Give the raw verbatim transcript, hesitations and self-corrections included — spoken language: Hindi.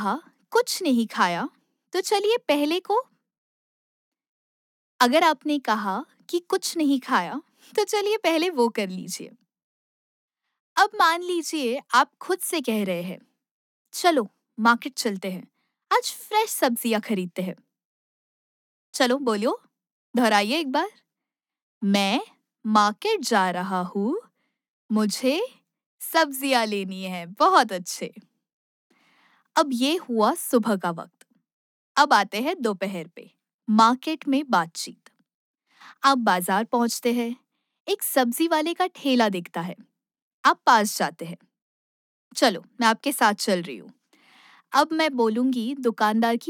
हाँ, कुछ नहीं खाया, तो चलिए पहले को अगर आपने कहा कि कुछ नहीं खाया, तो चलिए पहले वो कर लीजिए। अब मान लीजिए आप खुद से कह रहे हैं, चलो मार्केट चलते हैं, आज फ्रेश सब्जियां खरीदते हैं। चलो बोलो, दोहराइए एक बार। मैं मार्केट जा रहा हूँ, मुझे सब्जियां लेनी है। बहुत अच्छे। अब ये हुआ सुबह का वक्त। अब आते हैं दोपहर पे। मार्केट में बातचीत। आप बाजार पहुंचते हैं, एक सब्जी वाले का ठेला दिखता है। आप पास जाते हैं। चलो मैं आपके साथ चल रही हूँ। अब मैं बोलूंगी दुकानदार की